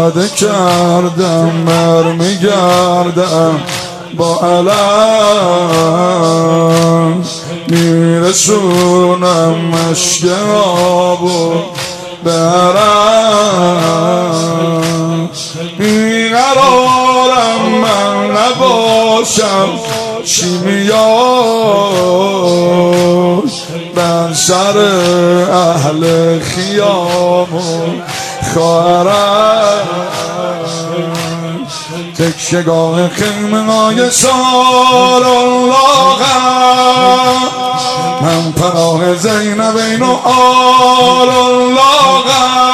پیاده کردم برمیگردم با علم میرسونم مشک آبو برم بیقرارم من نباشم شیمیاش بر سر اهل خیامون خواهرم تکشگاه خیمه های سال الله من پناه زینبین و آل الله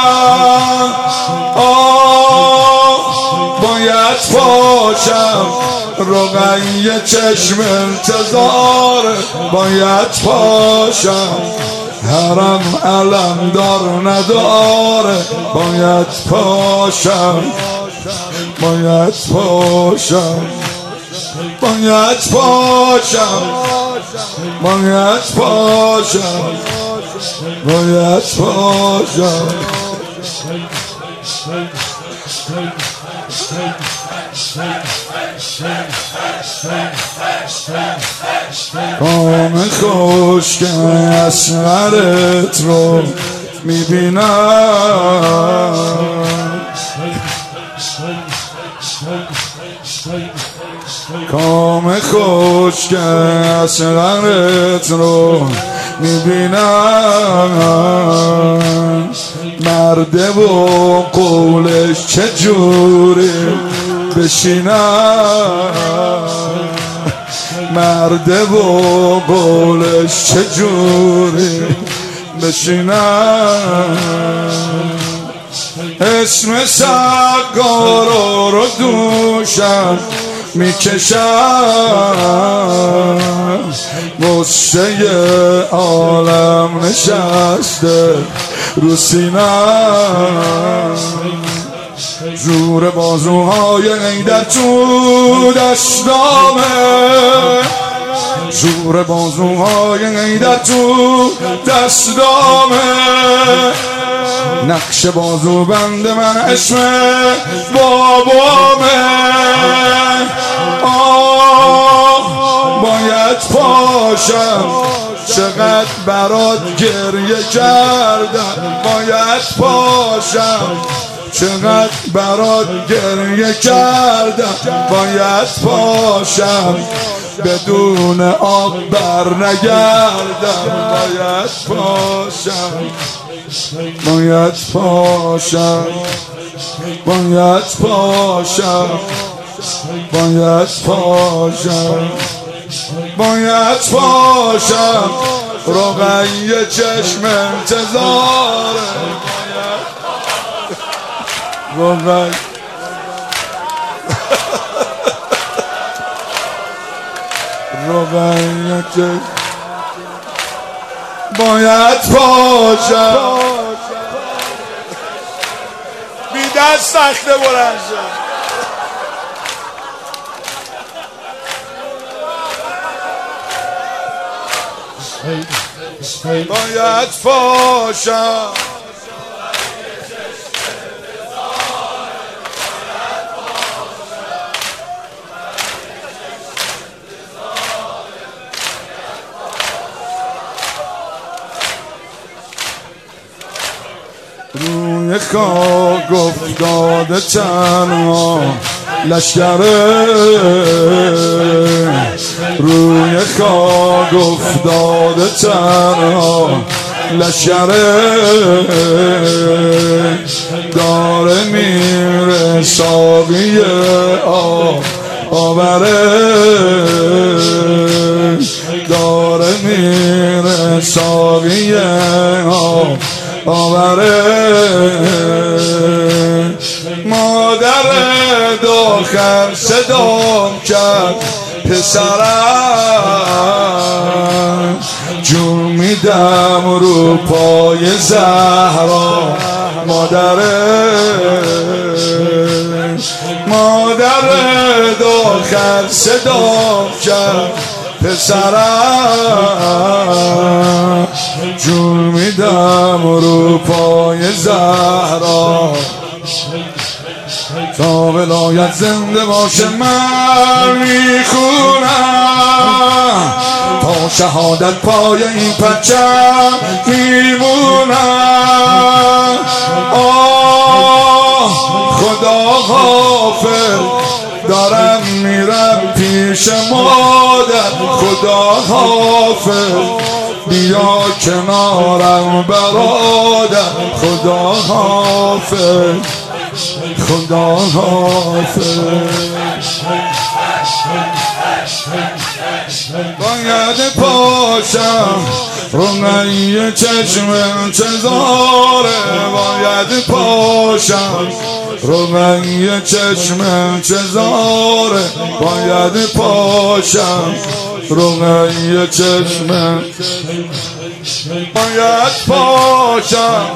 باید پاشم رقیه چشم انتظار باید پاشم حرم علمدار نداره باید پاشم باید پاشم باید پاشم باید پاشم باید پاشم کام خشک اصغرت رو میبینم کام خشک اصغرت رو میبینم مرده و قولش چجوری بشینم مرده و قولش چجوری بشینم اسم سقارا رو دوشم میکشم غصه عالم نشسته رو سینم زور بازوهای حیدر تو دستامه زور بازوهای حیدر تو دستامه نقش بازو بند من اسم بابامه باید پاشم چقدر برات گریه کردم باید پاشم چقدر برات گریه کردم باید پاشم بدون آب بر نگردم باید پاشم باید پاشم باید پاشم باید پاشم باید پاشم رقیه چشم انتظاره رقیه رقیه چشم باید پاشم بی دست تخته بلند شد باید پاشم روی خاک افتاده تنها لشکره روی خاک افتاده تنها لشکره داره میره ساقی آوره داره میره ساقی آوره مادر داخل صدام کرد پسرم جون میدم رو پای زهرا مادر داخل صدام کرد پسرم جون میدم رو پای زهرا تا ولایت زنده باشه من میخونم، تا شهادت پای این پرچم میمونم. آه خدا حافظ، دارم میرم پیش مادر. خدا حافظ، بیا کنارم برادر. خدا حافظ، خدا حافظ. باید پاشم روی چشم انتظاره، باید پاشم روی چشم انتظاره، باید پاشم روی چشم، باید پاشم.